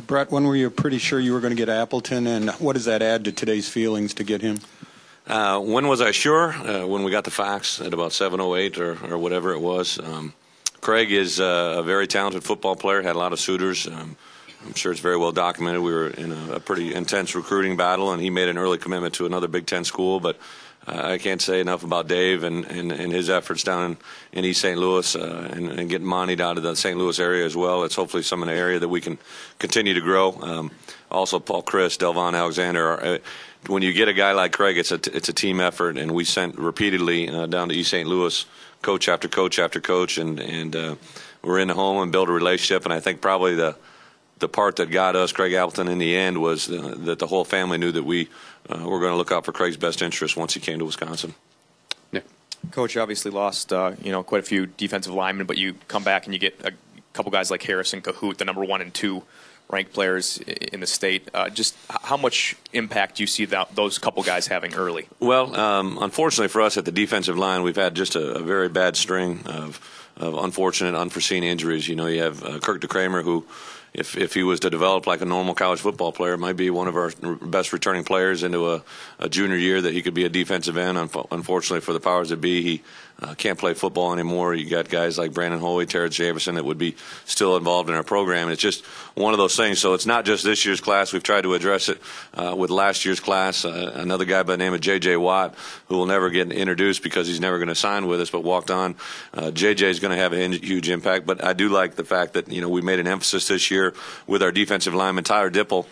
Brett, when were you pretty sure you were going to get Appleton, and what does that add to today's feelings to get him? When was I sure? When we got the fax at about 7:08 or whatever it was. Craig is a very talented football player, had a lot of suitors. I'm sure it's very well documented. We were in a pretty intense recruiting battle, and he made an early commitment to another Big Ten school. But I can't say enough about Dave and his efforts down in East St. Louis and getting Monty down to the St. Louis area as well. It's hopefully some in the area that we can continue to grow. Also, Paul Chris, Delvon Alexander. When you get a guy like Craig, it's a team effort, and we sent repeatedly down to East St. Louis, coach after coach after coach, and we're in the home and build a relationship. And I think probably the part that got us, Craig Appleton, in the end was that the whole family knew that we were going to look out for Craig's best interest once he came to Wisconsin. Nick. Coach, you obviously lost quite a few defensive linemen, but you come back and you get a couple guys like Harrison Cahoot, the number 1 and 2 ranked players in the state. Just how much impact do you see those couple guys having early? Well, unfortunately for us at the defensive line, we've had just a very bad string of unfortunate, unforeseen injuries. You have Kirk DeKramer, who, if he was to develop like a normal college football player, might be one of our best returning players into a junior year that he could be a defensive end. Unfortunately for the powers that be, he can't play football anymore. You got guys like Brandon Hoey, Terrence Javerson that would be still involved in our program. And it's just one of those things. So it's not just this year's class. We've tried to address it with last year's class. Another guy by the name of J.J. Watt, who will never get introduced because he's never going to sign with us, but walked on. J.J. is going to have a huge impact. But I do like the fact that, we made an emphasis this year with our defensive lineman. Tyler Dipple,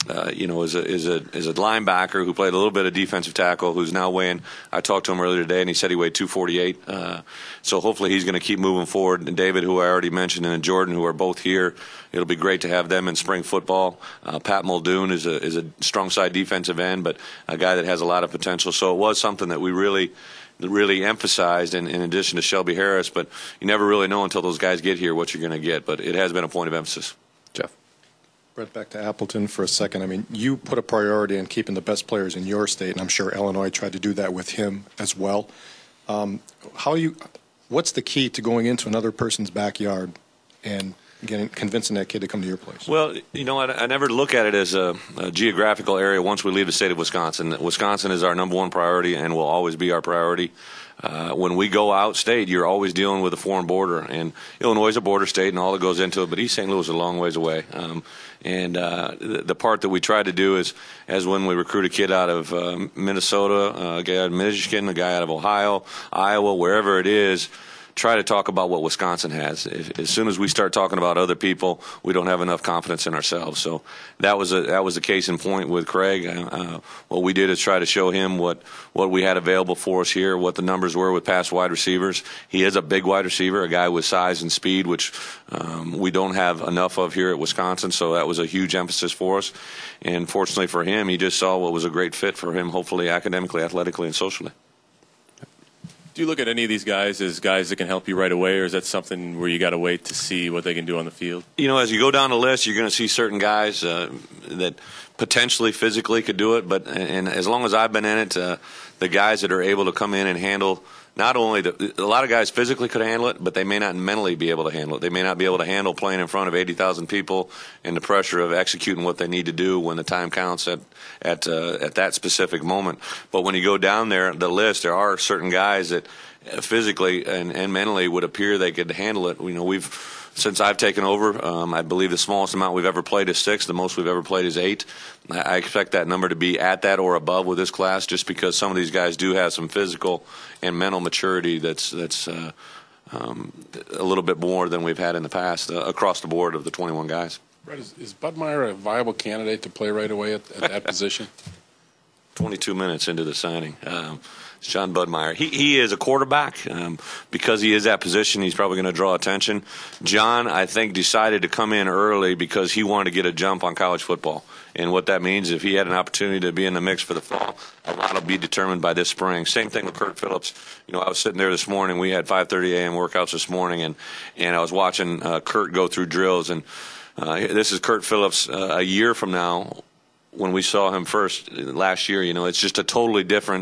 is a linebacker who played a little bit of defensive tackle, who's now weighing. I talked to him earlier today, and he said he weighed 248. So hopefully he's going to keep moving forward. And David, who I already mentioned, and Jordan, who are both here, it'll be great to have them in spring football. Pat Muldoon is a strong side defensive end, but a guy that has a lot of potential. So it was something that we really emphasized in addition to Shelby Harris. But you never really know until those guys get here what you're going to get. But it has been a point of emphasis. Jeff. Brett, back to Appleton for a second. I mean, you put a priority in keeping the best players in your state, and I'm sure Illinois tried to do that with him as well. What's the key to going into another person's backyard and convincing that kid to come to your place? Well, I never look at it as a geographical area once we leave the state of Wisconsin. Wisconsin is our number one priority and will always be our priority. When we go out state, you're always dealing with a foreign border, and Illinois is a border state and all that goes into it, but East St. Louis is a long ways away. The part that we try to do is, as when we recruit a kid out of Minnesota, a guy out of Michigan, a guy out of Ohio, Iowa, wherever it is, try to talk about what Wisconsin has. As soon as we start talking about other people, we don't have enough confidence in ourselves. So that was a case in point with Craig. What we did is try to show him what we had available for us here, what the numbers were with past wide receivers. He is a big wide receiver, a guy with size and speed, which we don't have enough of here at Wisconsin. So that was a huge emphasis for us. And fortunately for him, he just saw what was a great fit for him, hopefully academically, athletically, and socially. Do you look at any of these guys as guys that can help you right away, or is that something where you got to wait to see what they can do on the field? As you go down the list, you're going to see certain guys that potentially physically could do it, and as long as I've been in it, the guys that are able to come in and handle, not only a lot of guys physically could handle it, but they may not mentally be able to handle it. They may not be able to handle playing in front of 80,000 people and the pressure of executing what they need to do when the time counts at that specific moment. But when you go down there, the list, there are certain guys that physically and mentally would appear they could handle it. Since I've taken over, I believe the smallest amount we've ever played is 6. The most we've ever played is 8. I expect that number to be at that or above with this class, just because some of these guys do have some physical and mental maturity that's a little bit more than we've had in the past across the board of the 21 guys. Brett, is Bud Meyer a viable candidate to play right away at that position? 22 minutes into the signing. John Budmeyer. He is a quarterback. Because he is that position, he's probably going to draw attention. John, I think, decided to come in early because he wanted to get a jump on college football. And what that means, if he had an opportunity to be in the mix for the fall, a lot will be determined by this spring. Same thing with Kurt Phillips. I was sitting there this morning. We had 5:30 a.m. workouts this morning, and I was watching Kurt go through drills. And this is Kurt Phillips a year from now. When we saw him first last year, it's just a totally different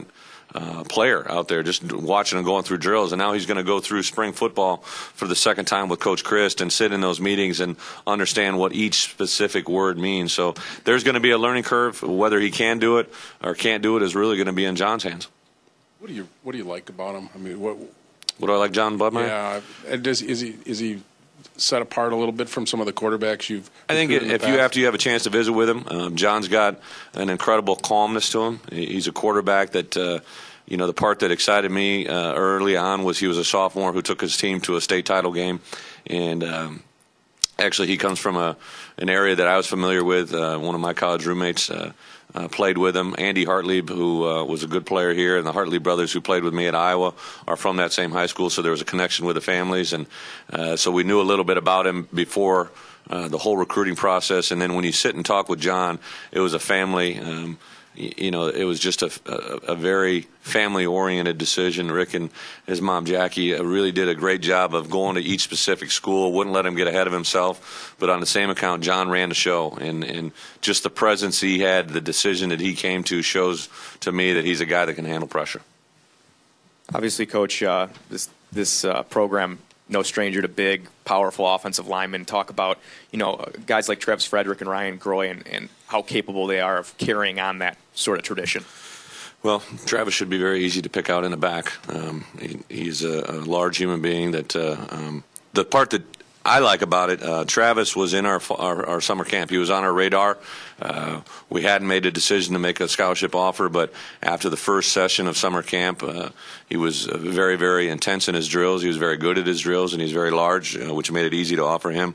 player out there, just watching him going through drills. And now he's going to go through spring football for the second time with Coach Christ and sit in those meetings and understand what each specific word means. So there's going to be a learning curve. Whether he can do it or can't do it is really going to be in John's hands. What do you like about him? I mean, what do I like John Budmeyer? Yeah, and is he set apart a little bit from some of the quarterbacks you've? I think after you have a chance to visit with him, John's got an incredible calmness to him. He's a quarterback that, the part that excited me early on was he was a sophomore who took his team to a state title game, and actually he comes from an area that I was familiar with. One of my college roommates played with him. Andy Hartlieb, who was a good player here, and the Hartlieb brothers who played with me at Iowa are from that same high school, so there was a connection with the families. And so we knew a little bit about him before the whole recruiting process. And then when you sit and talk with John, it was a family. It was just a very family-oriented decision. Rick and his mom, Jackie, really did a great job of going to each specific school, wouldn't let him get ahead of himself. But on the same account, John ran the show. And just the presence he had, the decision that he came to shows to me that he's a guy that can handle pressure. Obviously, Coach, this program, no stranger to big, powerful offensive linemen. Talk about, guys like Travis Frederick and Ryan Groy and how capable they are of carrying on that sort of tradition. Well, Travis should be very easy to pick out in the back. He's a large human being that the part that I like about it, Travis was in our summer camp. He was on our radar. We hadn't made a decision to make a scholarship offer, but after the first session of summer camp, he was very, very intense in his drills. He was very good at his drills, and he's very large, which made it easy to offer him.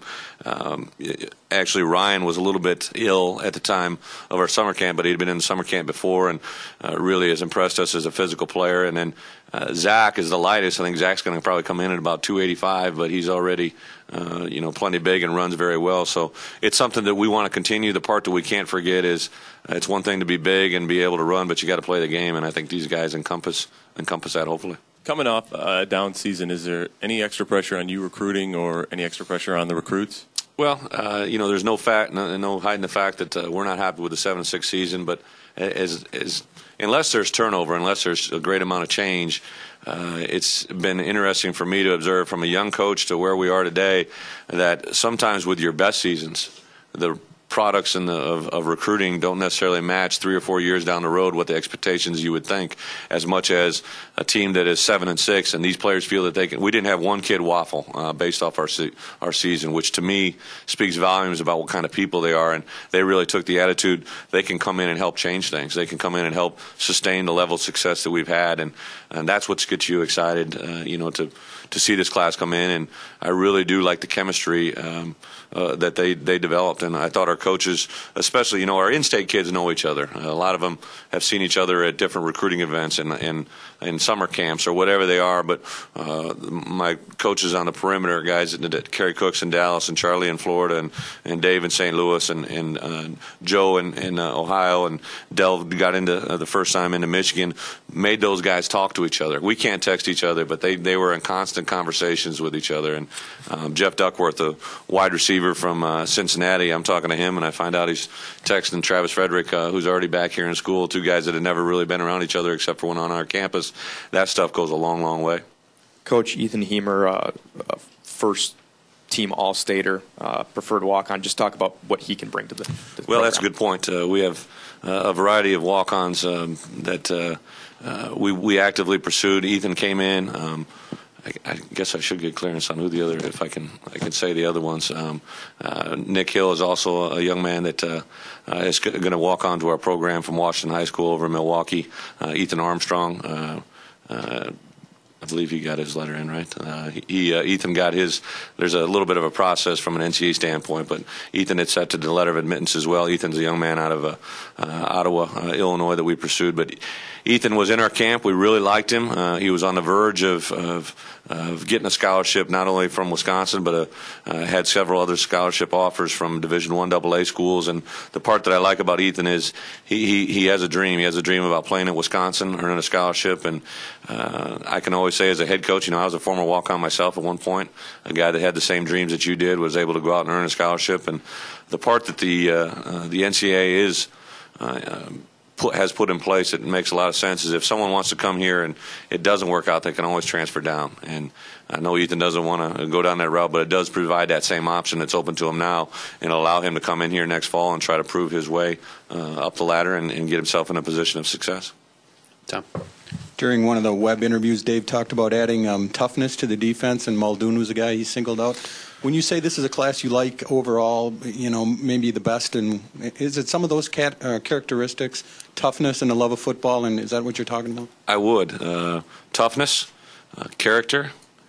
Actually, Ryan was a little bit ill at the time of our summer camp, but he'd been in the summer camp before and really has impressed us as a physical player. And then Zach is the lightest. I think Zach's going to probably come in at about 285, but he's already plenty big and runs very well. So it's something that we want to continue. The part that we can't forget is it's one thing to be big and be able to run, but you got to play the game, and I think these guys encompass that, hopefully. Coming off a down season, is there any extra pressure on you recruiting or any extra pressure on the recruits? Well, there's no hiding the fact that we're not happy with the 7-6 season, but unless there's turnover, unless there's a great amount of change, it's been interesting for me to observe from a young coach to where we are today that sometimes with your best seasons, the products of recruiting don't necessarily match 3 or 4 years down the road what the expectations you would think, as much as a team that is 7-6 and these players feel that they can. We didn't have one kid waffle based off our season, which to me speaks volumes about what kind of people they are, and they really took the attitude they can come in and help change things. They can come in and help sustain the level of success that we've had, and that's what gets you excited, to see this class come in. And I really do like the chemistry that they developed, and I thought our coaches, especially, our in-state kids know each other. A lot of them have seen each other at different recruiting events and summer camps or whatever they are, but my coaches on the perimeter, guys that Kerry Cooks in Dallas and Charlie in Florida and Dave in St. Louis and Joe in Ohio and Del got into the first time into Michigan, made those guys talk to each other. We can't text each other, but they were in constant conversations with each other. And Jeff Duckworth, the wide receiver from Cincinnati, I'm talking to him, and I find out he's texting Travis Frederick, who's already back here in school, two guys that had never really been around each other except for one on our campus. That stuff goes a long, long way. Coach Ethan Hemer, first-team All-Stater, preferred walk-on. Just talk about what he can bring to the program. That's a good point. We have a variety of walk-ons that we actively pursued. Ethan came in. I guess I should get clearance on who the other, if I can say the other ones. Nick Hill is also a young man that is going to walk on to our program from Washington High School over in Milwaukee. Ethan Armstrong, I believe he got his letter in, right? Ethan got his. There's a little bit of a process from an NCAA standpoint, but Ethan had set to the letter of admittance as well. Ethan's a young man out of Ottawa, Illinois, that we pursued, but Ethan was in our camp. We really liked him. He was on the verge of getting a scholarship, not only from Wisconsin, but had several other scholarship offers from Division I AA schools. And the part that I like about Ethan is he has a dream. He has a dream about playing at Wisconsin, earning a scholarship. And I can always say as a head coach, I was a former walk-on myself at one point. A guy that had the same dreams that you did was able to go out and earn a scholarship. And the part that the NCAA is has put in place that makes a lot of sense is if someone wants to come here and it doesn't work out, they can always transfer down. And I know Ethan doesn't want to go down that route, but it does provide that same option that's open to him now and allow him to come in here next fall and try to prove his way up the ladder and get himself in a position of success. Tom. During one of the web interviews, Dave talked about adding toughness to the defense, and Muldoon was a guy he singled out. When you say this is a class you like overall, maybe the best, and is it some of those characteristics, toughness and the love of football, and is that what you're talking about? I would. Toughness, character,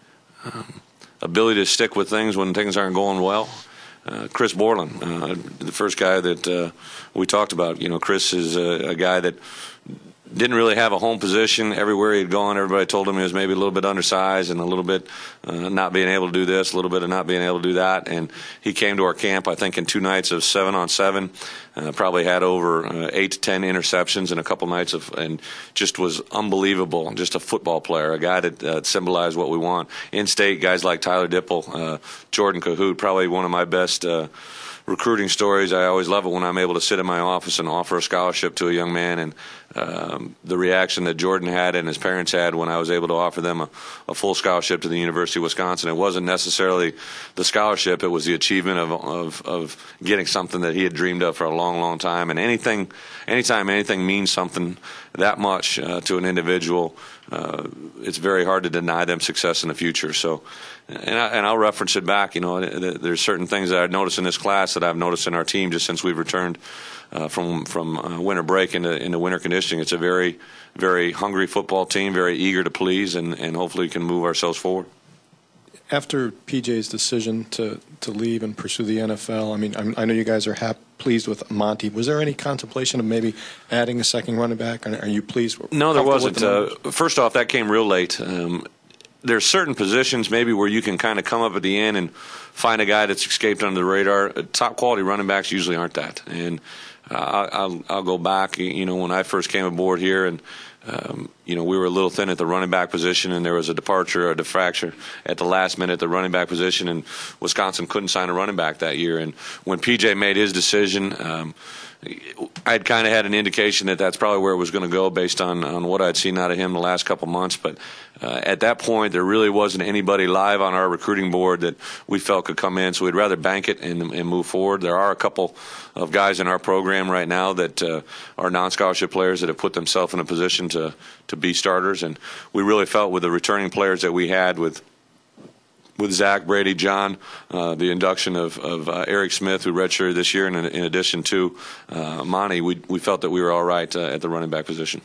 ability to stick with things when things aren't going well. Chris Borland, the first guy that we talked about. Chris is a guy that didn't really have a home position. Everywhere he'd gone, everybody told him he was maybe a little bit undersized and a little bit not being able to do this, a little bit of not being able to do that. And he came to our camp, I think, in 2 nights of 7-on-7. Probably had over 8 to 10 interceptions in a couple nights and just was unbelievable. Just a football player, a guy that symbolized what we want. In-state, guys like Tyler Dipple, Jordan Cahoot, probably one of my best recruiting stories. I always love it when I'm able to sit in my office and offer a scholarship to a young man, and the reaction that Jordan had and his parents had when I was able to offer them a full scholarship to the University of Wisconsin. It wasn't necessarily the scholarship, it was the achievement of getting something that he had dreamed of for a long, long time. And anytime anything means something that much to an individual, it's very hard to deny them success in the future. So, and I'll reference it back. There's certain things that I've noticed in this class that I've noticed in our team just since we've returned from winter break into winter conditioning. It's a very, very hungry football team, very eager to please, and hopefully can move ourselves forward. After PJ's decision to leave and pursue the NFL, I know you guys are pleased with Monty. Was there any contemplation of maybe adding a second running back? Are you pleased? No, there wasn't. First off, that came real late. There's certain positions maybe where you can kind of come up at the end and find a guy that's escaped under the radar. Top quality running backs usually aren't that. And I'll go back. When I first came aboard here, and we were a little thin at the running back position, and there was a departure, a defracture at the last minute at the running back position, and Wisconsin couldn't sign a running back that year. And when PJ made his decision, I'd kind of had an indication that that's probably where it was going to go based on what I'd seen out of him the last couple months. But at that point, there really wasn't anybody live on our recruiting board that we felt could come in, so we'd rather bank it and move forward. There are a couple of guys in our program right now that are non-scholarship players that have put themselves in a position to be starters, and we really felt with the returning players that we had with Zach, Brady, John, the induction of Eric Smith, who redshirted this year, and in addition to Monty, we felt that we were all right at the running back position.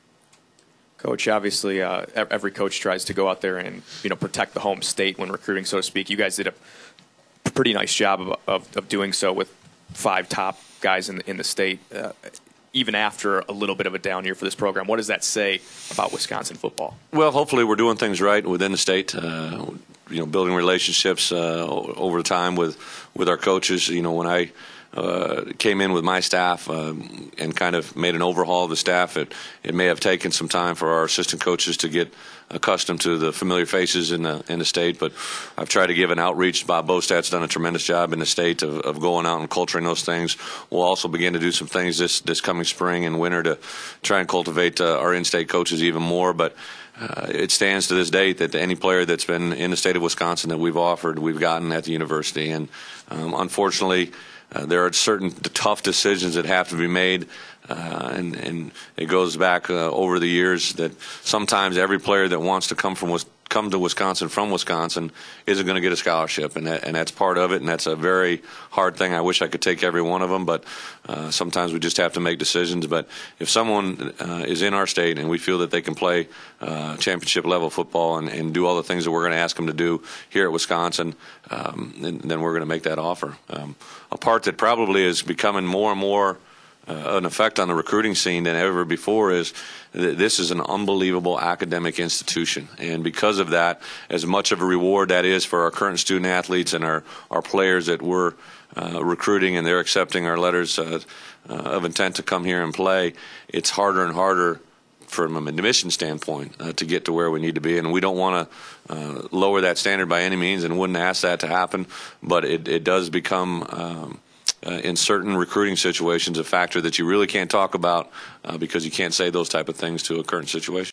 Coach, obviously every coach tries to go out there and protect the home state when recruiting, so to speak. You guys did a pretty nice job of doing so with 5 top guys in the state, even after a little bit of a down year for this program. What does that say about Wisconsin football? Well, hopefully we're doing things right within the state. Building relationships over time with our coaches. When I came in with my staff and kind of made an overhaul of the staff, it may have taken some time for our assistant coaches to get accustomed to the familiar faces in the state, but I've tried to give an outreach. Bob Bostat's done a tremendous job in the state of going out and culturing those things. We'll also begin to do some things this coming spring and winter to try and cultivate our in-state coaches even more, but it stands to this date that any player that's been in the state of Wisconsin that we've offered, we've gotten at the university. And unfortunately, there are certain tough decisions that have to be made, and it goes back over the years that sometimes every player that wants to come to Wisconsin from Wisconsin isn't going to get a scholarship, and that's part of it, and that's a very hard thing. I wish I could take every one of them, but sometimes we just have to make decisions. But if someone is in our state and we feel that they can play championship level football and do all the things that we're going to ask them to do here at Wisconsin, then we're going to make that offer. A part that probably is becoming more and more an effect on the recruiting scene than ever before is this is an unbelievable academic institution, and because of that, as much of a reward that is for our current student athletes and our players that we're recruiting and they're accepting our letters of intent to come here and play, it's harder and harder from an admission standpoint to get to where we need to be, and we don't want to lower that standard by any means and wouldn't ask that to happen, but it does become in certain recruiting situations a factor that you really can't talk about because you can't say those type of things to a current situation.